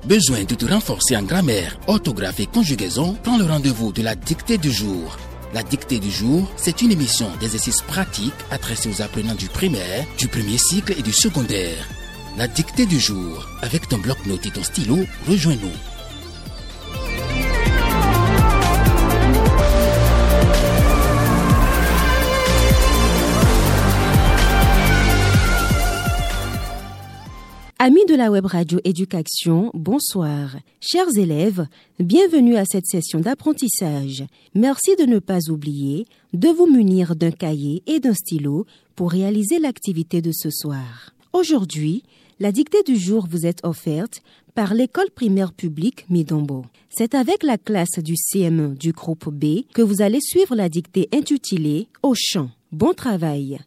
Besoin de te renforcer en grammaire, orthographe et conjugaison? Prends le rendez-vous de la dictée du jour. La dictée du jour, c'est une émission d'exercices pratiques adressée aux apprenants du primaire, du premier cycle et du secondaire. La dictée du jour, avec ton bloc-notes et ton stylo, rejoins-nous. Amis de la web radio Éducation, bonsoir. Chers élèves, bienvenue à cette session d'apprentissage. Merci de ne pas oublier de vous munir d'un cahier et d'un stylo pour réaliser l'activité de ce soir. Aujourd'hui, la dictée du jour vous est offerte par l'école primaire publique Midombo. C'est avec la classe du CM1 du groupe B que vous allez suivre la dictée intitulée « Au champ ». Bon travail.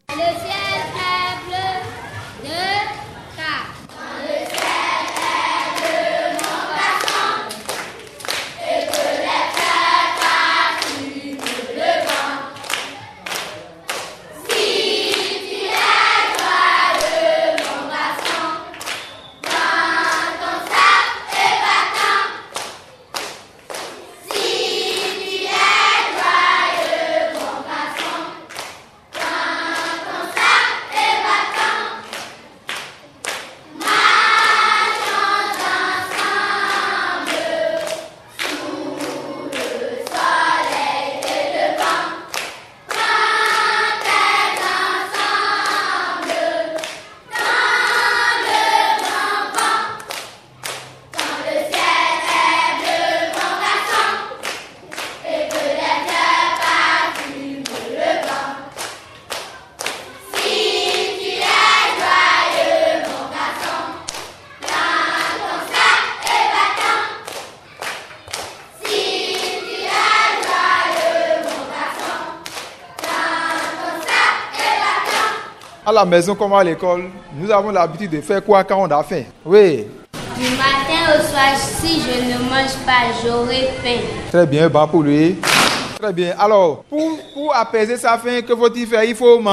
À la maison comme à l'école, nous avons l'habitude de faire quoi quand on a faim? Oui. Du matin au soir, si je ne mange pas, j'aurai faim. Très bien, bon pour lui. Très bien. Alors, pour apaiser sa faim, que faut-il faire? Il faut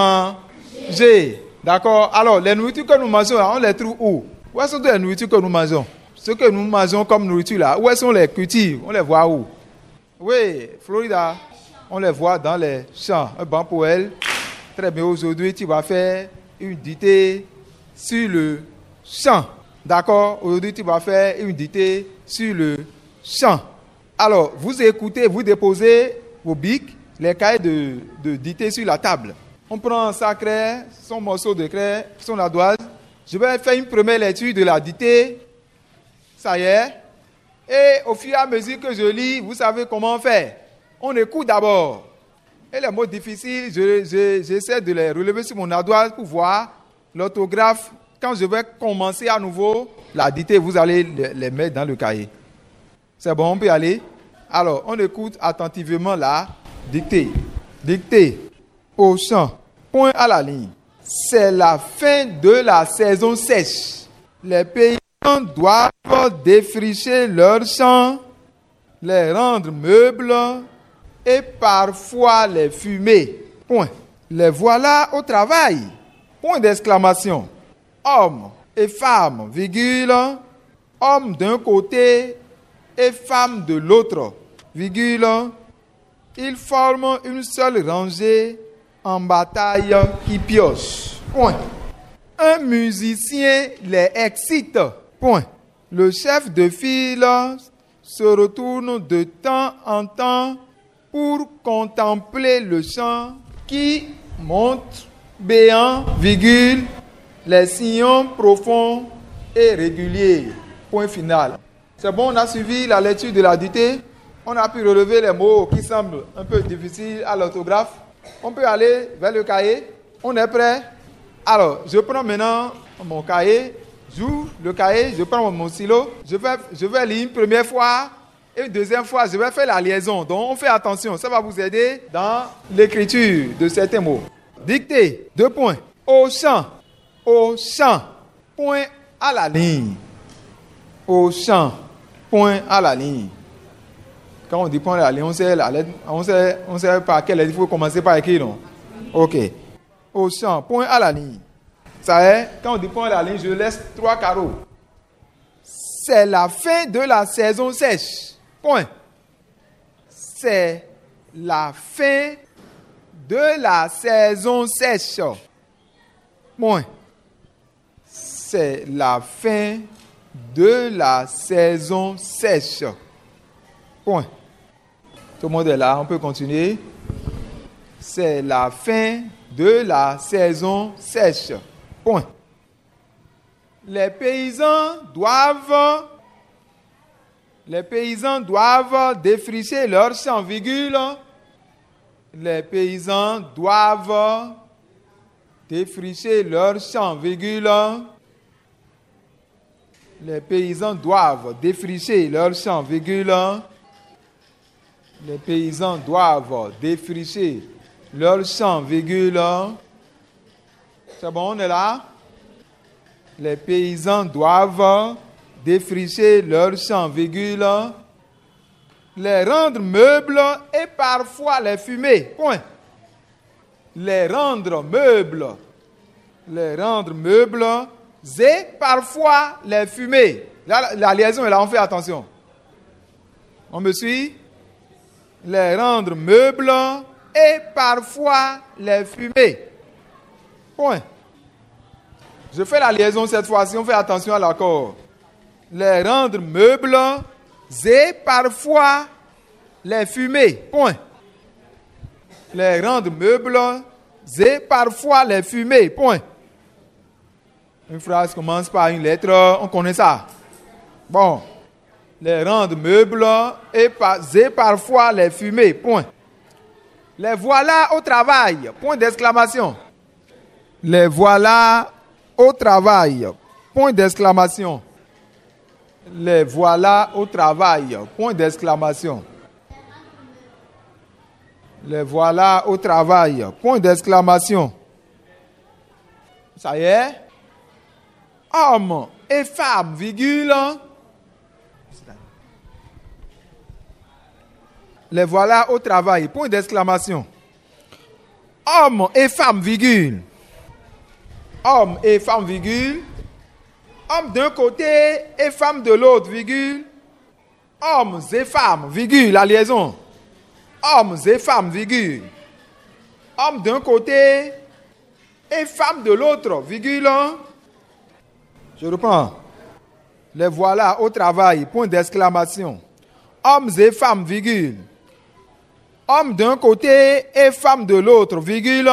manger. D'accord? Alors, les nourritures que nous mangeons, là, on les trouve où? Où sont les nourritures que nous mangeons? Ce que nous mangeons comme nourriture, là, où sont les cultures? On les voit où? Oui, Florida, on les voit dans les champs. Un banc pour elle. Très bien, aujourd'hui, tu vas faire une dictée sur le champ. D'accord? Aujourd'hui, tu vas faire une dictée sur le champ. Alors, vous écoutez, vous déposez vos bics, les cahiers de dictée sur la table. On prend sa craie, son morceau de craie, son ardoise. Je vais faire une première lecture de la dictée. Ça y est. Et au fur et à mesure que je lis, vous savez comment faire. On écoute d'abord. Et les mots difficiles, j'essaie de les relever sur mon ardoise pour voir l'orthographe. Quand je vais commencer à nouveau la dictée, vous allez les mettre dans le cahier. C'est bon, on peut aller? Alors, on écoute attentivement la dictée. Dictée. Au champ. Point à la ligne. C'est la fin de la saison sèche. Les paysans doivent défricher leurs champs, les rendre meubles, et parfois les fumer. Point. Les voilà au travail. Point d'exclamation. Hommes et femmes, virgule. Hommes d'un côté et femmes de l'autre, virgule. Ils forment une seule rangée en bataille qui pioche. Point. Un musicien les excite. Point. Le chef de file se retourne de temps en temps pour contempler le champ qui monte, béant, virgule, les sillons profonds et réguliers. Point final. C'est bon, on a suivi la lecture de la dictée. On a pu relever les mots qui semblent un peu difficiles à l'orthographe. On peut aller vers le cahier. On est prêt? Alors, je prends maintenant mon cahier. J'ouvre le cahier, je prends mon stylo. Je vais lire une première fois. Et une deuxième fois, je vais faire la liaison. Donc, on fait attention. Ça va vous aider dans l'écriture de certains mots. Dictée. 2 points. Au champ. Au champ. Point à la ligne. Au champ. Point à la ligne. Quand on dit point à la ligne, on sait la lettre. On sait par quelle lettre il faut commencer par écrire, non? Ok. Au champ. Point à la ligne. Ça est, quand on dit point à la ligne, je laisse 3 carreaux. c'est la fin de la saison sèche. Point. C'est la fin de la saison sèche. Point. C'est la fin de la saison sèche. Point. Tout le monde est là, on peut continuer. C'est la fin de la saison sèche. Point. Les paysans doivent défricher leurs champs, virgule. Les paysans doivent défricher leurs champs, virgule. Les paysans doivent défricher leurs champs, virgule. Les paysans doivent défricher leurs champs, virgule. C'est bon, on est là? Les paysans doivent défricher leurs champs, virgule. Les rendre meubles et parfois les fumer. Point. Les rendre meubles et parfois les fumer. Là, la liaison est là, on fait attention. On me suit? Les rendre meubles et parfois les fumer. Point. Je fais la liaison cette fois-ci, on fait attention à l'accord. Les rendre meubles et parfois les fumer. Point. Les rendre meubles et parfois les fumer. Point. Une phrase commence par une lettre, on connaît ça. Bon. Les rendre meubles et parfois les fumer. Point. Les voilà au travail. Point d'exclamation. Les voilà au travail. Point d'exclamation. Les voilà au travail. Point d'exclamation. Les voilà au travail. Point d'exclamation. Ça y est? Hommes et femmes, virgule. Les voilà au travail. Point d'exclamation. Hommes et femmes, virgule. Hommes et femmes, virgule. Hommes d'un côté et femmes de l'autre, virgule. Hommes et femmes, virgule, la liaison. Hommes et femmes, virgule. Hommes d'un côté et femmes de l'autre, virgule. Je reprends. Les voilà au travail, point d'exclamation. Hommes et femmes, virgule. Hommes d'un côté et femmes de l'autre, virgule.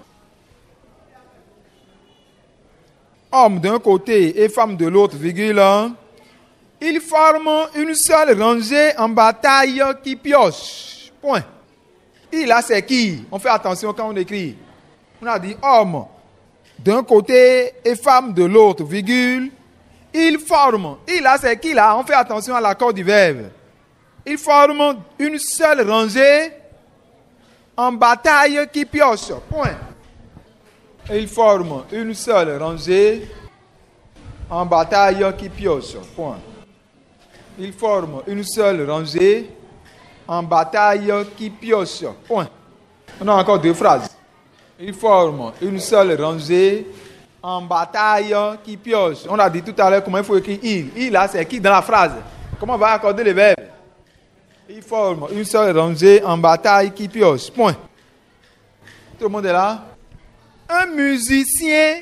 Hommes d'un côté et femmes de l'autre, virgule. Ils forment une seule rangée en bataille qui pioche. Point. Il là, c'est qui? On fait attention quand on écrit. On a dit hommes d'un côté et femmes de l'autre, virgule. Ils forment. Il là, c'est qui là? On fait attention à l'accord du verbe. Ils forment une seule rangée en bataille qui pioche. Point. Et ils forment une seule rangée en bataille qui pioche. Point. Ils forment une seule rangée en bataille qui pioche. Point. On a encore deux phrases. Ils forment une seule rangée en bataille qui pioche. On a dit tout à l'heure comment il faut écrire il. Il là, c'est qui dans la phrase? Comment on va accorder les verbes? Ils forment une seule rangée en bataille qui pioche. Point. Tout le monde est là? Un musicien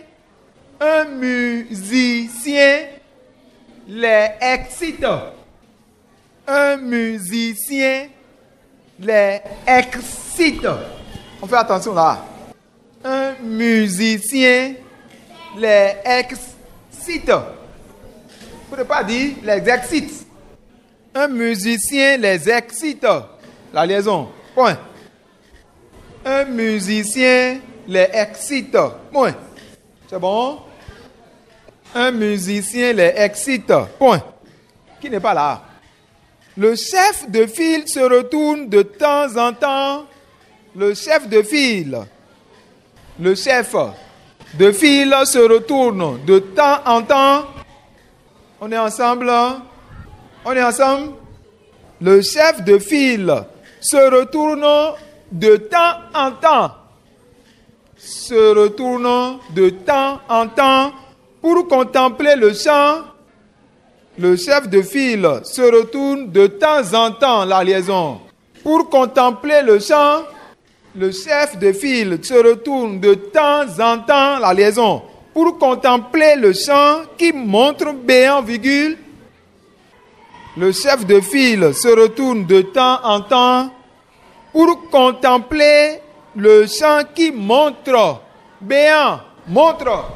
les excite. Un musicien les excite. On fait attention là. Un musicien les excite. Vous ne pouvez pas dire les excite. Un musicien les excite. La liaison. Point. Un musicien les excite. Point. C'est bon? Un musicien les excite. Point. Qui n'est pas là? Le chef de file se retourne de temps en temps. Le chef de file. Le chef de file se retourne de temps en temps. On est ensemble? On est ensemble? Le chef de file se retourne de temps en temps. Se retourne de temps en temps pour contempler le champ Le chef de file se retourne de temps en temps, la liaison, pour contempler le champ. Le chef de file se retourne de temps en temps, la liaison, pour contempler le champ qui montre béant, virgule. Le chef de file se retourne de temps en temps pour contempler le champ qui montre béant, montre,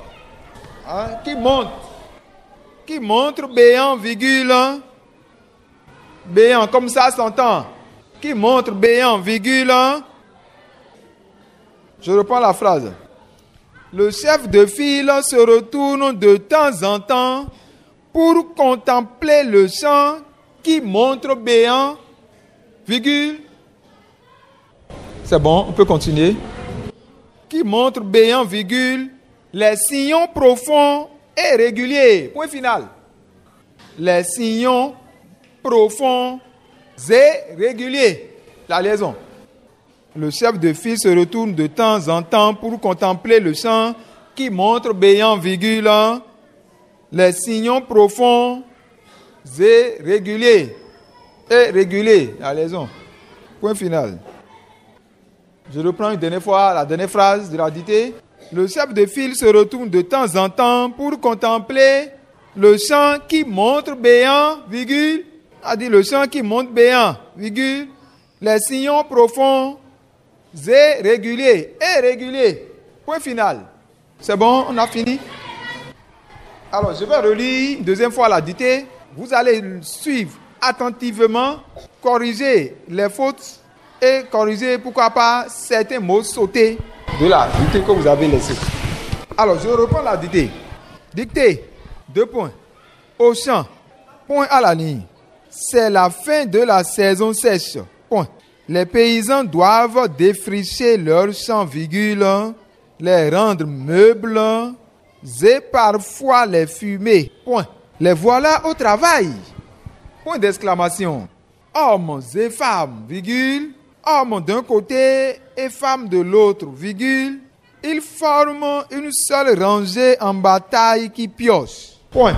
qui montre béant, virgule, béant, comme ça s'entend, qui montre béant, virgule. Je reprends la phrase. Le chef de file se retourne de temps en temps pour contempler le champ qui montre béant, virgule. C'est bon, on peut continuer. Qui montre béant, virgule, les sillons profonds et réguliers. Point final. Les sillons profonds et réguliers. La liaison. Le chef de file se retourne de temps en temps pour contempler le champ qui montre béant, virgule, les sillons profonds et réguliers. Et réguliers. La liaison. Point final. Je reprends une dernière fois la dernière phrase de la dictée. Le chef de file se retourne de temps en temps pour contempler le champ qui montre béant, virgule, a dit le champ qui montre béant, virgule, les sillons profonds et réguliers. Point final. C'est bon, on a fini. Alors, je vais relire une deuxième fois la dictée. Vous allez suivre attentivement, corriger les fautes et corriger, pourquoi pas, certains mots sautés de la dictée que vous avez laissée. Alors, je reprends la dictée. Dictée, 2 points. Au champ, point à la ligne. C'est la fin de la saison sèche. Point. Les paysans doivent défricher leurs champs, virgule, les rendre meubles et parfois les fumer. Point. Les voilà au travail. Point d'exclamation. Hommes et femmes, virgule, hommes d'un côté et femmes de l'autre, virgule, ils forment une seule rangée en bataille qui pioche. Point.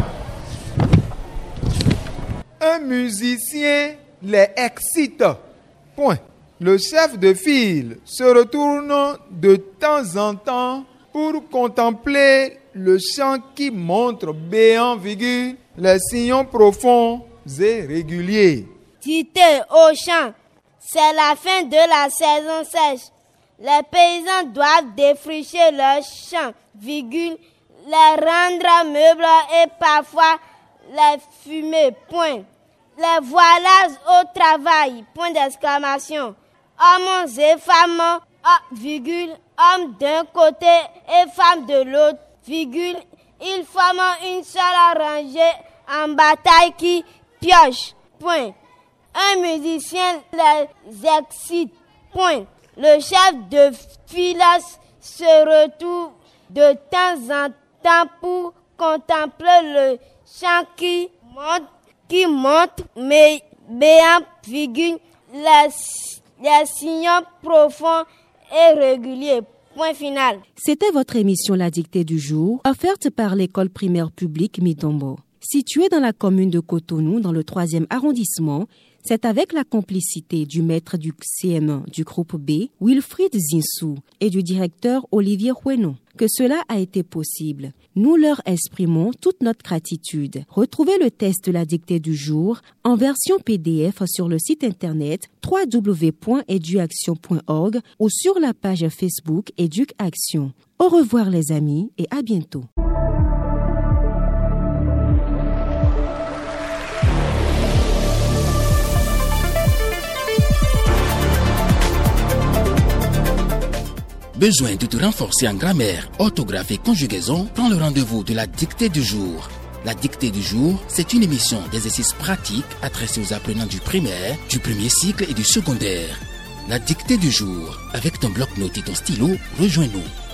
Un musicien les excite. Point. Le chef de file se retourne de temps en temps pour contempler le champ qui montre béant, virgule, les sillons profonds et réguliers. Dictée au champ. C'est la fin de la saison sèche. Les paysans doivent défricher leurs champs, virgule, les rendre meubles et parfois les fumer. Point. Les voilà au travail. Point d'exclamation. Hommes et femmes, virgule, hommes d'un côté et femmes de l'autre, virgule, ils forment une seule rangée en bataille qui pioche. Point. Un musicien les excite. Point. Le chef de file se retrouve de temps en temps pour contempler le champ qui monte, mais béant, virgule, les sillons profonds et réguliers. Point final. C'était votre émission La Dictée du jour, offerte par l'école primaire publique Mitombo. Située dans la commune de Cotonou, dans le 3e arrondissement, c'est avec la complicité du maître du CM1 du groupe B, Wilfried Zinsou, et du directeur Olivier Hueno, que cela a été possible. Nous leur exprimons toute notre gratitude. Retrouvez le test de la dictée du jour en version PDF sur le site internet www.eduaction.org ou sur la page Facebook Éduc-Action. Au revoir les amis et à bientôt. Besoin de te renforcer en grammaire, orthographe et conjugaison? Prends le rendez-vous de la dictée du jour. La dictée du jour, c'est une émission d'exercices pratiques adressée aux apprenants du primaire, du premier cycle et du secondaire. La dictée du jour, avec ton bloc-notes et ton stylo, rejoins-nous.